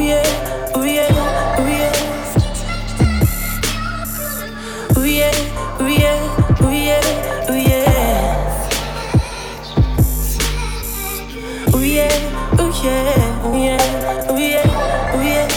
yeah, ooh yeah, ooh yeah. Ooh yeah, ooh yeah, ooh yeah, ooh yeah. Ooh yeah, ooh yeah, ooh yeah, ooh yeah, ooh yeah.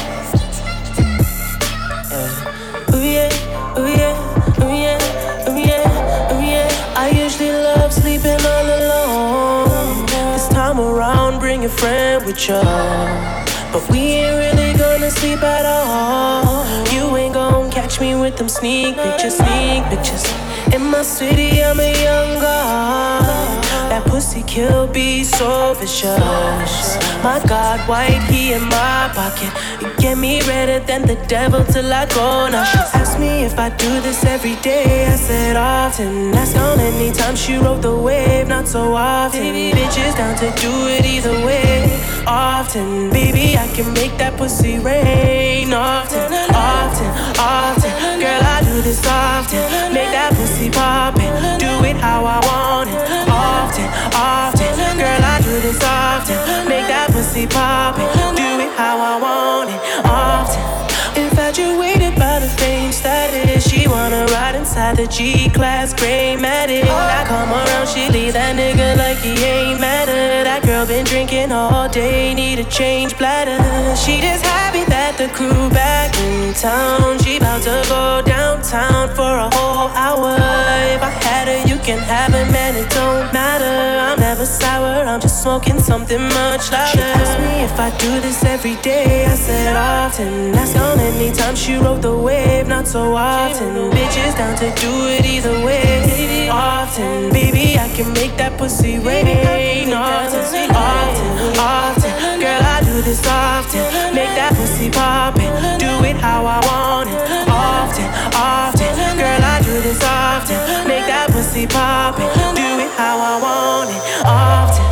Ooh yeah, ooh yeah, ooh yeah, ooh yeah, ooh yeah. I usually love sleeping all alone. This time around, bring a friend with you. But we ain't really gonna sleep at all. You ain't gon' catch me with them sneak pictures, sneak pictures. In my city, I'm a young god. That pussy kill be so vicious. My God, white, he in my pocket. You get me redder than the devil till I go. Now she asked me if I do this every day. I said often. That's on any time she rode the wave, not so often. Bitches down to do it either way. Often, baby, I can make that pussy rain. Often, often, often. Girl, I do this often. Make that pussy poppin'. Do it how I want it. Often, often. Girl, I do this often. Make that pussy poppin'. Do it how I want it. Often. Infatuated by the fame status. She wanna ride inside the G-Class gray Matic. I come around, she leave that nigga like he ain't matter. That girl been drinking all day, need a change bladder. She just happy that the crew back in town. She bout to go downtown for a whole hour. If I had her, you can have her, man, it don't matter. I'm never sour, I'm just smoking something much louder. She asked me if I do this every day. I said often. That's on anytime she rode the wave, not so often. Bitches down to do it either way. Often, baby, I can make that pussy rain. Often, often, often. Girl, I do this often. Make that pussy poppin'. Do it how I want it. Often, often. Girl, I do this often. Make that pussy poppin'. Do it how I want it. Often.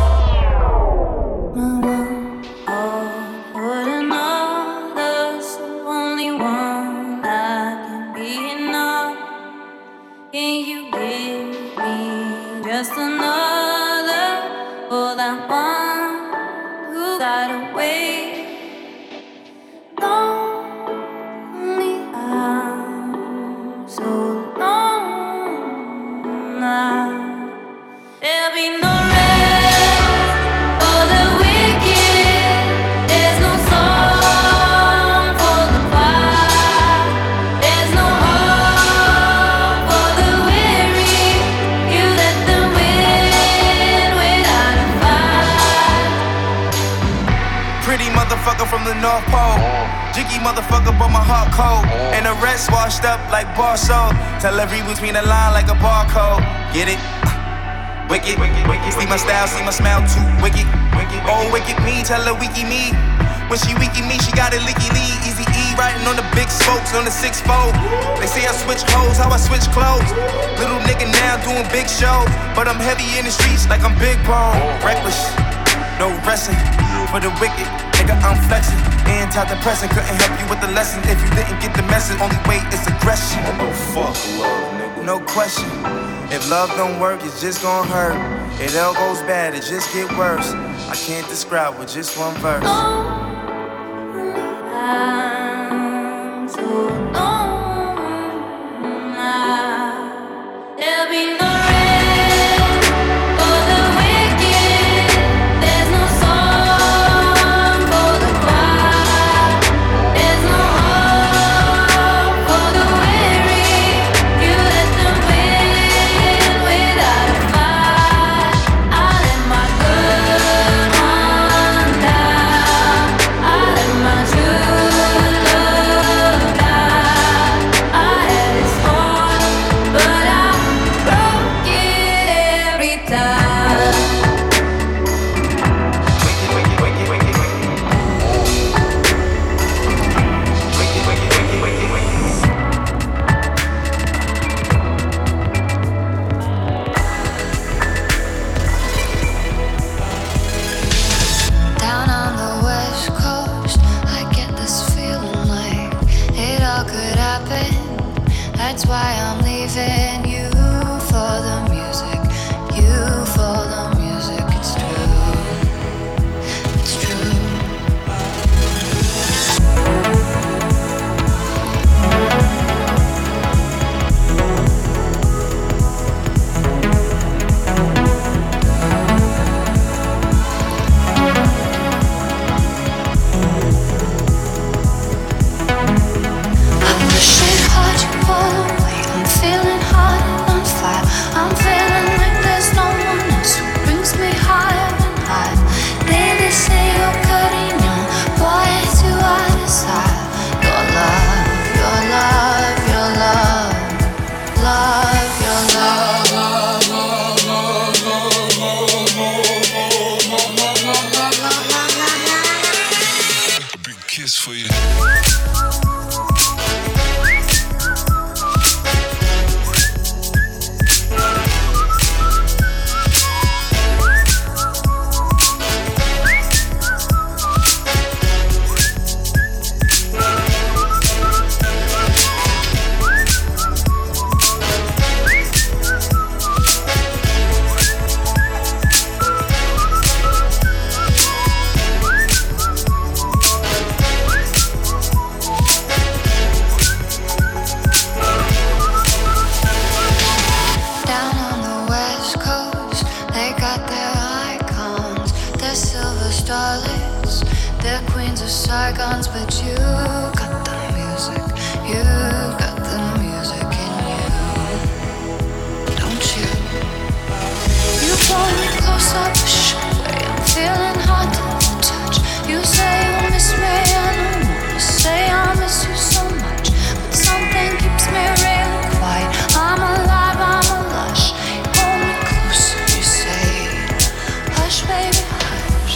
Just another for that one who got away. Lonely, I'm so lonely now. There'll be no rest for the wicked. There's no song for the quiet. There's no hope for the weary. You let them win without a fight. Pretty motherfucker from the North Pole. Jiggy motherfucker, but my heart cold. And the rest washed up like bar soul. Tell her read between the line like a barcode. Get it? Wicked. See my style, see my smile, too wicked. Oh, wicked me, tell her wiki me. When she wiki me, she got a licky lead. Easy E, riding on the big spokes on the 6-4. They say I switch hoes, how I switch clothes. Little nigga now doing big shows. But I'm heavy in the streets like I'm big bone. Reckless, no resting. For the wicked, nigga, I'm flexing. Antidepressant, couldn't help you with the lesson. If you didn't get the message, only way is aggression. Oh, fuck love, nigga. No question. If love don't work, it's just gon' hurt. It all goes bad, it just get worse. I can't describe with just one verse. I'm so lonely now. There'll be no rest for the wicked. There's no song for the quiet. There's no hope for the weary. You let them win without a fight. I let my good one down. I let my true love die. I had it torn, but I broke it every time. Down on the west coast, I get this feeling like it all could happen. That's why I'm leaving you for the music. You for the music. It's true. It's true. for you. Sargons, but you got the music. You got the music in you, don't you? You pull me close up, push away. I'm feeling hot to the touch. You say you miss me, I don't wanna say I miss you so much, but something keeps me real quiet. I'm alive, I'm a lush. You hold me close and you say, hush, baby, hush.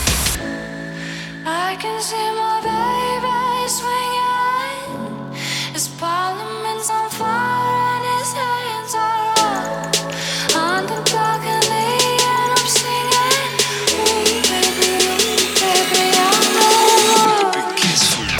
I can see my baby swinging. His parliament's on fire and his hands are up on the balcony and I'm singing. Ooh, baby, I know. Big kiss for you.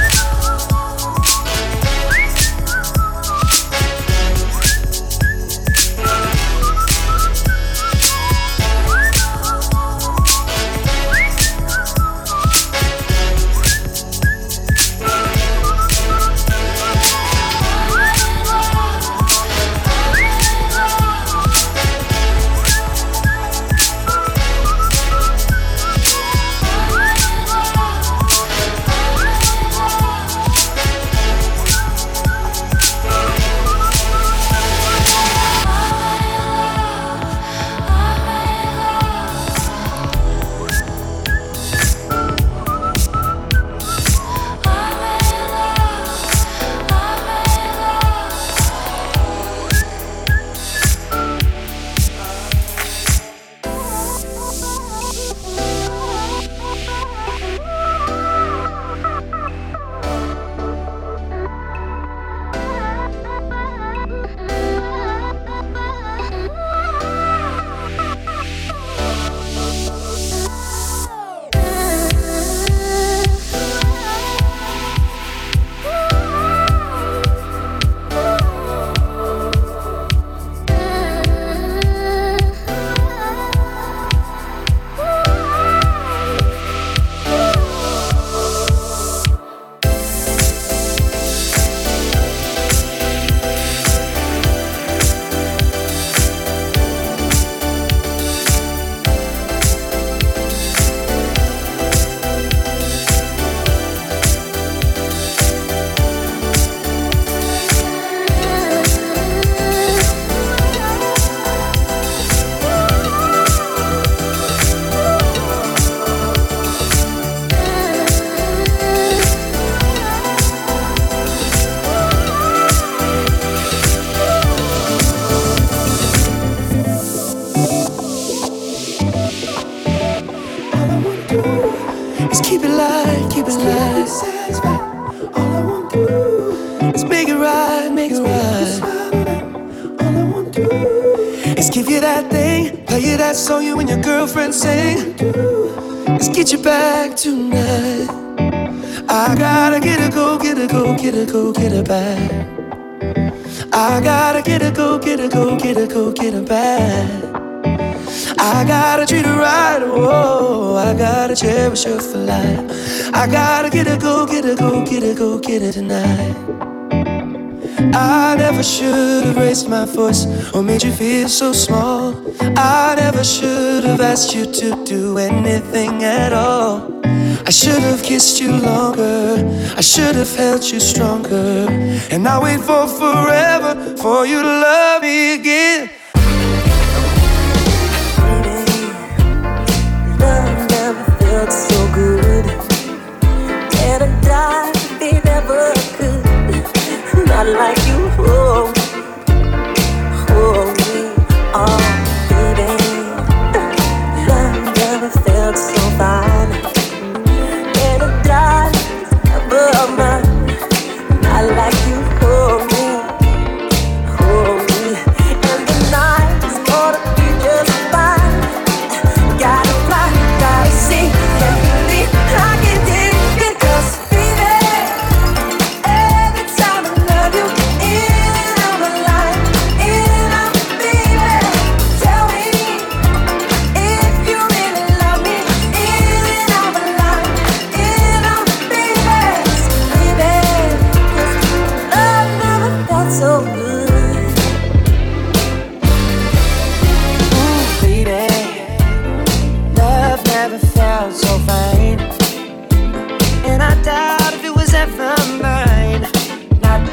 Keep it light, keep it light. All I want to do is make it right, make it right. All I want to do is give you that thing, play you that song you and your girlfriend sing. Let's get you back tonight. I gotta get a go, get a go, get a go, get her back. I gotta get a go, get a go, get a go, get her back. I gotta treat her right, oh, I gotta cherish her for life. I gotta get a go, get a go, get a go, get her tonight. I never should have raised my voice or made you feel so small. I never should have asked you to do anything at all. I should have kissed you longer, I should have held you stronger. And I wait for forever for you to love me again. Felt so good, and I died if they never could. Not like you, oh, oh, me, oh, baby. Love never felt so fine, and I died if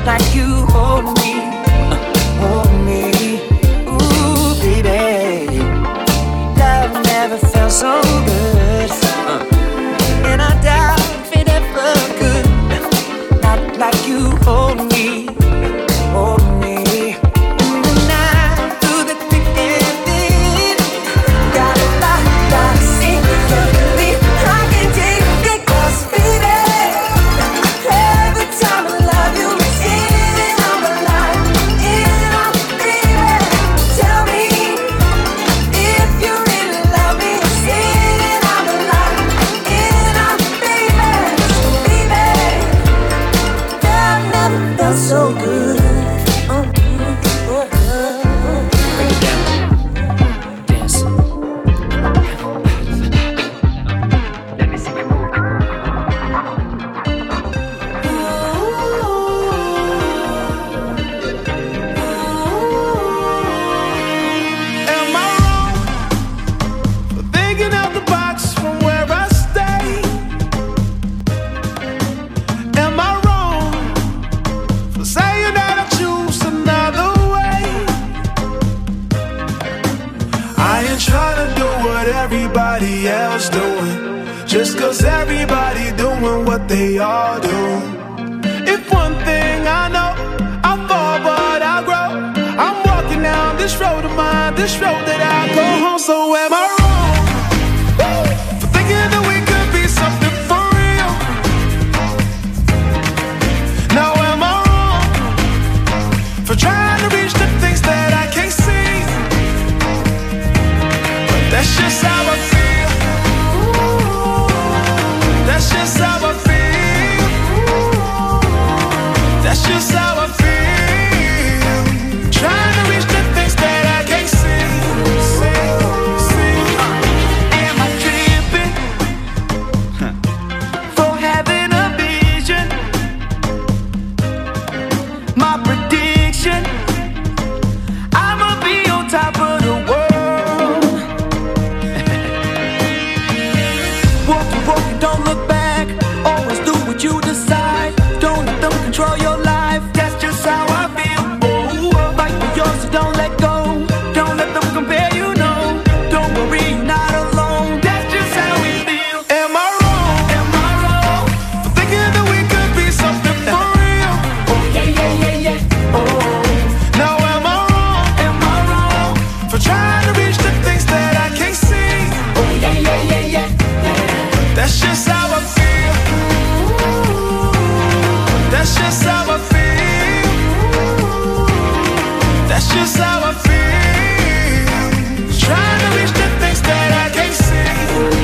like you hold me, hold me. Ooh, baby, love never felt so good, and I doubt if it ever could. Not like you hold me, hold me. So good. Bring it down. Dance. Let me see you move. Am I wrong for thinking out the box from where I stay? Am I wrong for saying that I choose another way? I ain't trying to do what everybody else doing, just cause everybody doing what they all do. If one thing I know, I fall but I grow. I'm walking down this road of mine, this road that I go home. So am I wrong for thinking that we could be something for real? Now am I wrong for trying to reach the things that I can't see? But that's just how I feel. That's just how I feel. That's just how I feel. Trying to reach the things that I can't see. Am I tripping for having a vision? My prediction, I'ma be on top of the world. Walk, don't look back. Always do what you decide. Don't let them control your life. That's just how I feel. Oh, fight for yours, so don't let go. Don't let them compare, you know. Don't worry, you're not alone. That's just how we feel. Am I wrong? Am I wrong for thinking that we could be something for real? Oh yeah. Oh. Now am I wrong? Am I wrong for trying to reach the things that I can't see? Oh yeah. That's just how I feel. That's just how I feel. That's just how I feel. Trying to reach the things that I can't see.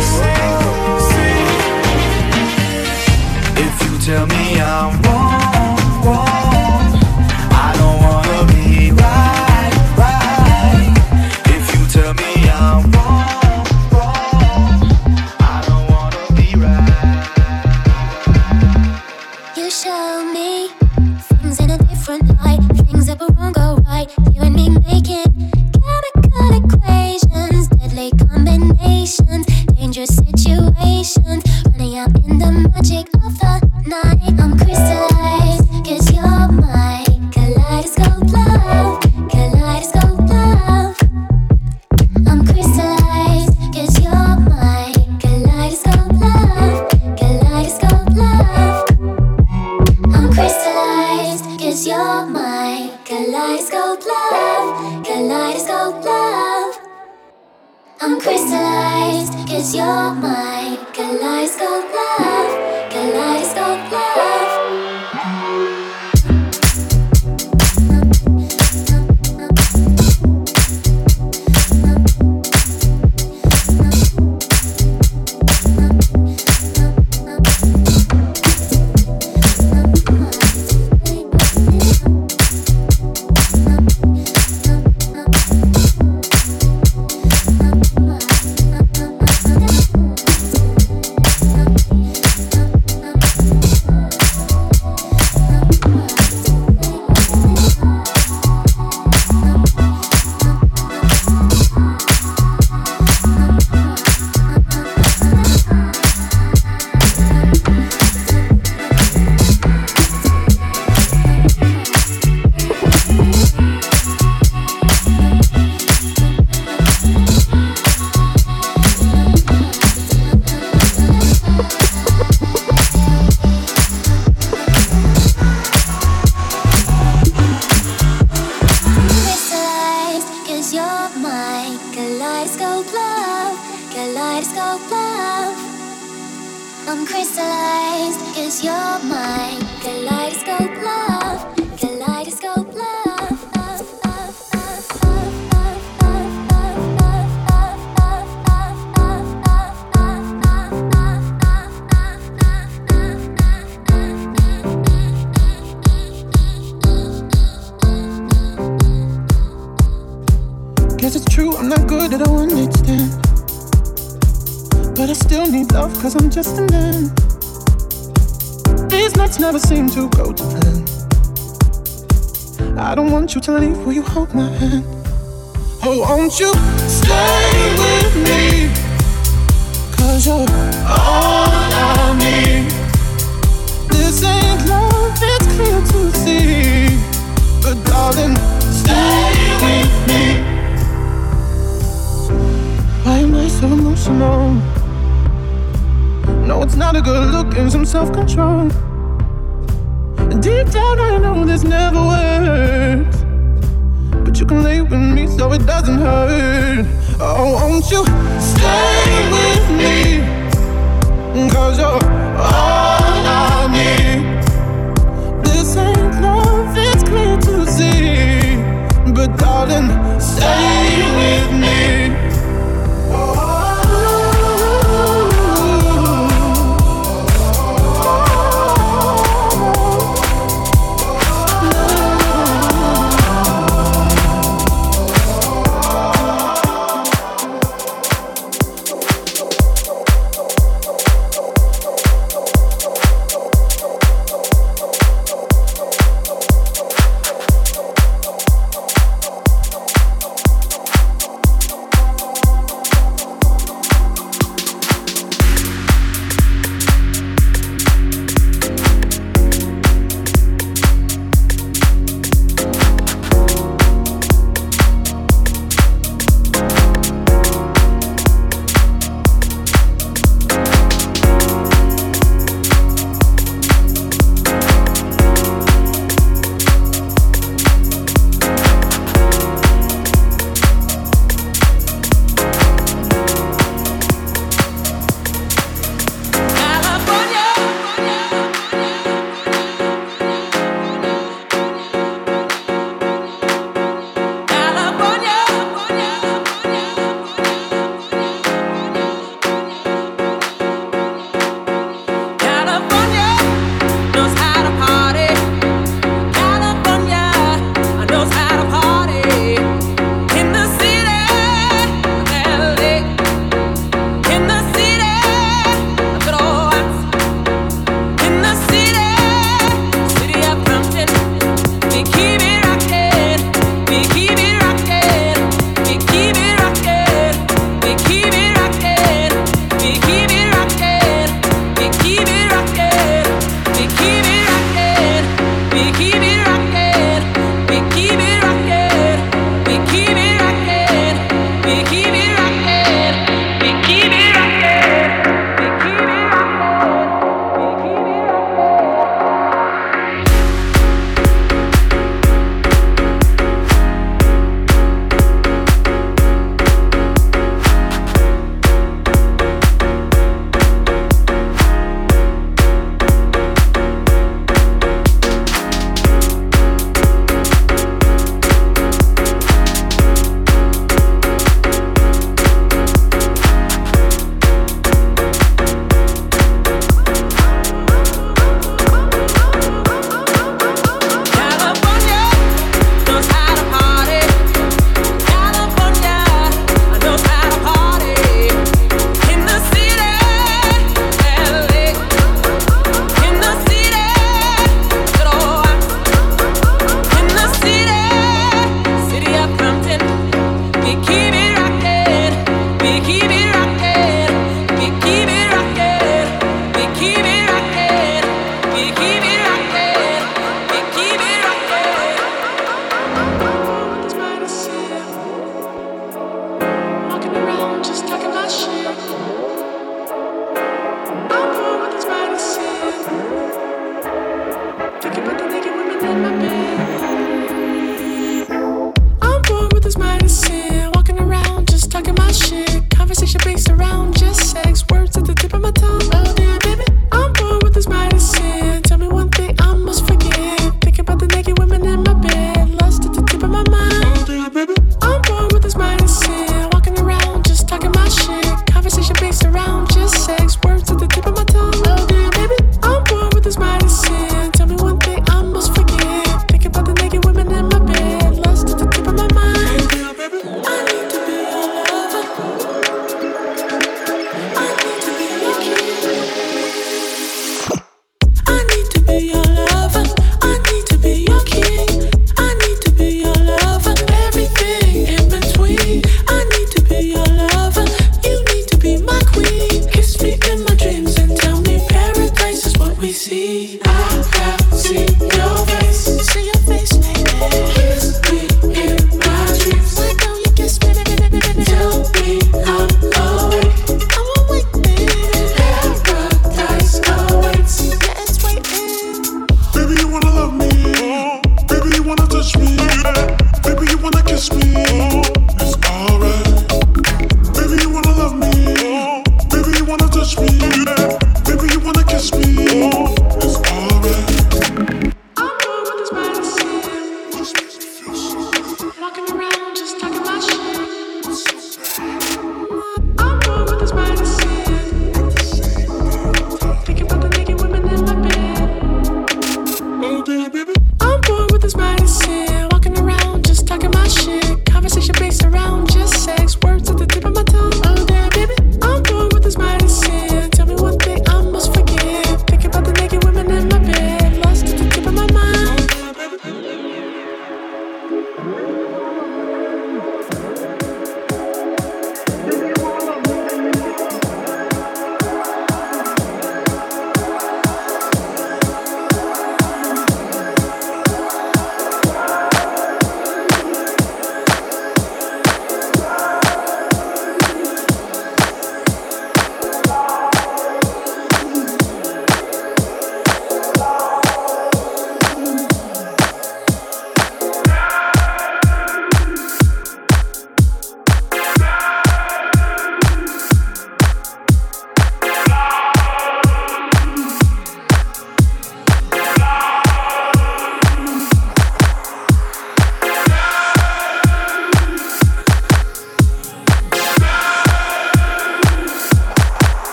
If you tell me I'm wrong, I don't wanna be right. If you tell me I'm wrong, I don't wanna be right. You show me things in a different light. Things that were wrong go right. You and me making chemical equations, deadly combinations, dangerous situations, running out in the magic of the night. I'm crystallized, cause you're my kaleidoscope love, kaleidoscope love. I'm crystallized, cause you're my kaleidoscope love, kaleidoscope love. I'm crystallized, cause you're my kaleidoscope love, kaleidoscope love. I'm crystallized, cause you're my kaleidoscope love, kaleidoscope love. I'm crystallized, cause you're mine. Kaleidoscope love, kaleidoscope love. Guess it's true, I'm not good at one night stand, but I still need love cause I'm just a man. These nights never seem to go to plan. I don't want you to leave, will you hold my hand? Oh, won't you stay with me? Cause you're all I need. This ain't love, it's clear to see, but darling, stay with me. Why am I so emotional? No, it's not a good look and some self-control. Deep down I know this never works, but you can lay with me so it doesn't hurt. Oh, won't you stay with me? Cause you're all I need. This ain't love, it's clear to see, but darling, stay with me.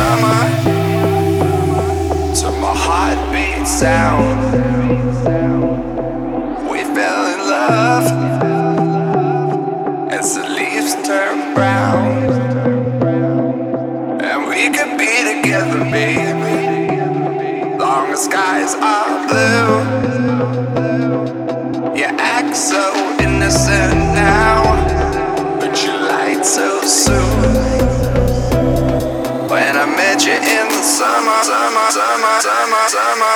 summer. To my heartbeat sound, we fell in love as the leaves turn brown, and we could be together, baby, long as skies are blue. You act so innocent now, but you lied so soon. When I met you in the summer, summer, summer, summer, summer.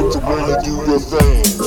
to bring you do your thing.